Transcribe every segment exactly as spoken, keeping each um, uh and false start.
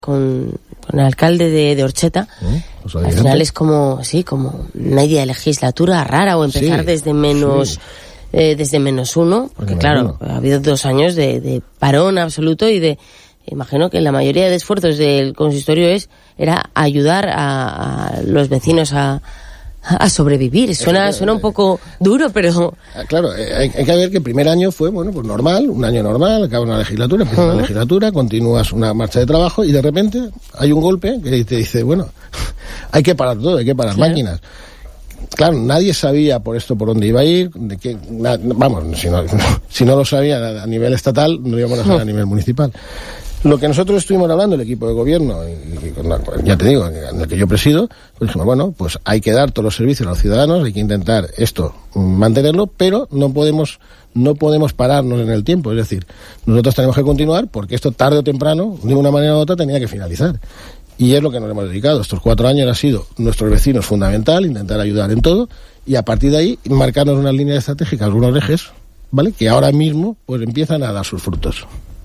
con, con el alcalde de, de Orcheta. ¿Eh? O sea, al final gente. Es como, sí, como media legislatura rara o empezar sí, desde menos... Sí. Eh, desde menos uno, porque menos claro, uno. ha habido dos años de, de parón absoluto y de, imagino que la mayoría de esfuerzos del consistorio es, era ayudar a, a los vecinos a, a sobrevivir. Suena, es, suena un poco duro, pero... Claro, hay, hay que ver que el primer año fue, bueno, pues normal, un año normal, acaba una legislatura, empieza uh-huh. una legislatura, continúas una marcha de trabajo y de repente hay un golpe que te dice, bueno, hay que parar todo, hay que parar claro. máquinas. Claro, nadie sabía por esto por dónde iba a ir, de qué, na, vamos, si no, si no lo sabía a nivel estatal, no lo íbamos a saber a nivel municipal. Lo que nosotros estuvimos hablando, el equipo de gobierno, y, y con la, ya te digo, en el que yo presido, pues dijimos, bueno, pues hay que dar todos los servicios a los ciudadanos, hay que intentar esto, mantenerlo, pero no podemos, no podemos pararnos en el tiempo, es decir, nosotros tenemos que continuar porque esto tarde o temprano, de una manera u otra, tenía que finalizar. Y es lo que nos hemos dedicado. Estos cuatro años ha sido nuestros vecinos fundamental, intentar ayudar en todo, y a partir de ahí marcarnos unas líneas estratégicas, algunos ejes, ¿vale? Que ahora mismo pues empiezan a dar sus frutos.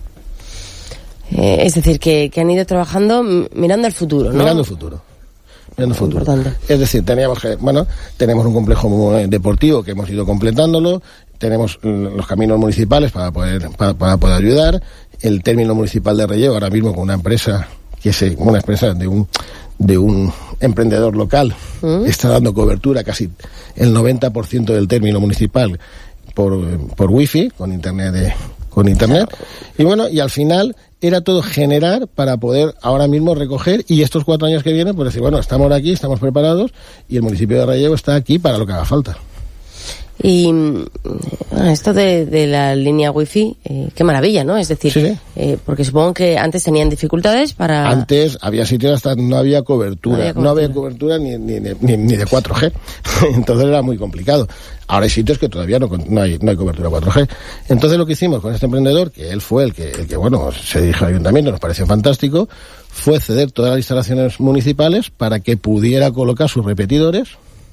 Eh, es decir, que, que han ido trabajando mirando al futuro, ¿no? Mirando el futuro. Mirando el futuro. Importante. Es decir, teníamos que, bueno, tenemos un complejo deportivo que hemos ido completándolo, tenemos los caminos municipales para poder, para, para poder ayudar, el término municipal de Relleu ahora mismo con una empresa que es una empresa de un de un emprendedor local, ¿Mm? está dando cobertura casi el noventa por ciento del término municipal por por wifi, con internet de, con internet. Claro. Y bueno, y al final era todo generar para poder ahora mismo recoger, y estos cuatro años que vienen, pues decir, bueno, estamos aquí, estamos preparados, y el municipio de Relleu está aquí para lo que haga falta. Y bueno, esto de, de la línea wifi, eh, qué maravilla, ¿no? Es decir, sí, sí. Eh, porque supongo que antes tenían dificultades para... Antes había sitios hasta no había cobertura, no había cobertura, no había cobertura ni, ni, ni, ni de cuatro G, entonces era muy complicado. Ahora hay sitios que todavía no, no hay no hay cobertura cuatro G. Entonces lo que hicimos con este emprendedor, que él fue el que, el que bueno, se dirigió al ayuntamiento, nos pareció fantástico, fue ceder todas las instalaciones municipales para que pudiera colocar sus repetidores,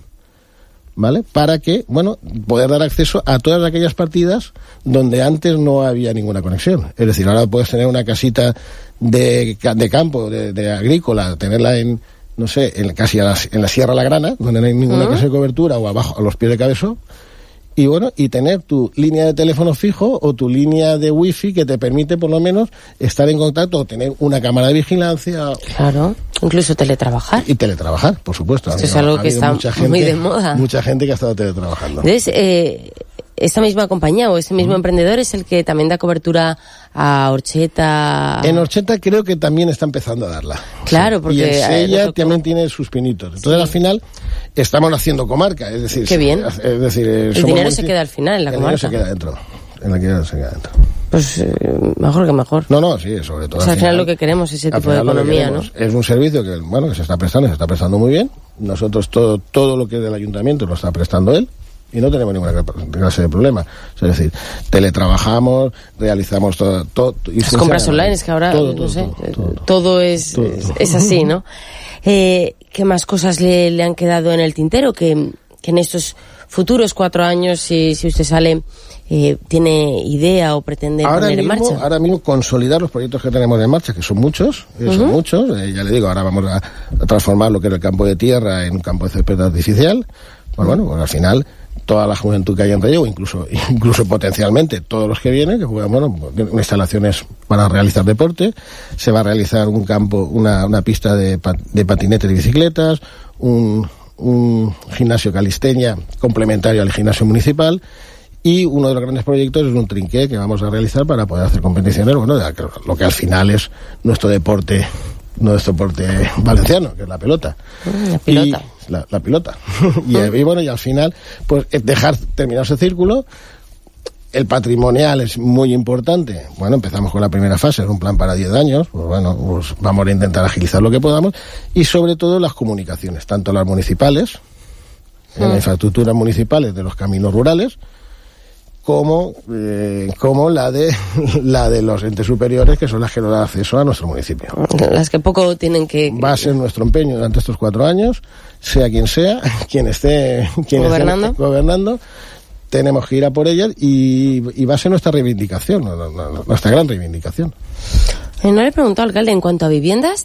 ¿vale? Para que, bueno, poder dar acceso a todas aquellas partidas donde antes no había ninguna conexión. Es decir, ahora puedes tener una casita de, de campo, de, de agrícola, tenerla en, no sé, en casi a la, en la Sierra La Grana, donde no hay ninguna uh-huh. casa de cobertura, o abajo, a los pies de Cabezo, y bueno, y tener tu línea de teléfono fijo o tu línea de wifi que te permite por lo menos estar en contacto o tener una cámara de vigilancia. Claro, incluso teletrabajar. Y teletrabajar, por supuesto. Esto es algo que está gente, muy de moda. Mucha gente que ha estado teletrabajando. Entonces, eh, esta misma compañía o este mismo uh-huh. emprendedor es el que también da cobertura a Orcheta. En Orcheta creo que también está empezando a darla. Claro, porque... Y en Sella también tiene sus pinitos. Entonces, sí. al final, estamos haciendo comarca. Es decir, qué bien. Es decir, el dinero se queda al final en la el comarca. El dinero se queda dentro. En la que se queda dentro. Pues eh, mejor que mejor. No, no, sí, sobre todo. O sea, al final, final lo que queremos es ese tipo de economía, ¿no? Es un servicio que, bueno, que se está prestando, se está prestando muy bien. Nosotros todo, todo lo que es del ayuntamiento lo está prestando él. Y no tenemos ninguna clase de problema. Es decir, teletrabajamos, realizamos todo. todo y las compras online, es que ahora, todo, no todo, sé, todo, todo, todo es, todo, es, es así, ¿no? Eh, ¿Qué más cosas le, le han quedado en el tintero? Que, que en estos futuros cuatro años, si, si usted sale, eh, tiene idea o pretende ahora poner mismo, en marcha. Ahora mismo consolidar los proyectos que tenemos en marcha, que son muchos, eh, uh-huh. son muchos. Eh, ya le digo, ahora vamos a, a transformar lo que era el campo de tierra en un campo de césped artificial. Pues bueno, pues al final toda la juventud que hay en Relleu, incluso incluso potencialmente todos los que vienen, que juegan, bueno, instalaciones para realizar deporte, se va a realizar un campo, una, una pista de, de patinetes y bicicletas, un, un gimnasio calistenia complementario al gimnasio municipal, y uno de los grandes proyectos es un trinqué que vamos a realizar para poder hacer competiciones, bueno, de lo que al final es nuestro deporte, nuestro deporte valenciano, que es la pelota. La pelota. Y, La, la pilota. y, y bueno, y al final, pues dejar terminar ese círculo. El patrimonial es muy importante. Bueno, empezamos con la primera fase, es un plan para diez años. Pues bueno, pues vamos a intentar agilizar lo que podamos. Y sobre todo las comunicaciones, tanto las municipales, en las infraestructuras municipales de los caminos rurales, como eh, como la de la de los entes superiores, que son las que nos dan acceso a nuestro municipio. Las que poco tienen que... Va a ser nuestro empeño durante estos cuatro años, sea quien sea, quien esté, quien gobernando. esté gobernando, tenemos que ir a por ellas, y, y va a ser nuestra reivindicación, nuestra gran reivindicación. Eh, no le he preguntado, alcalde, en cuanto a viviendas,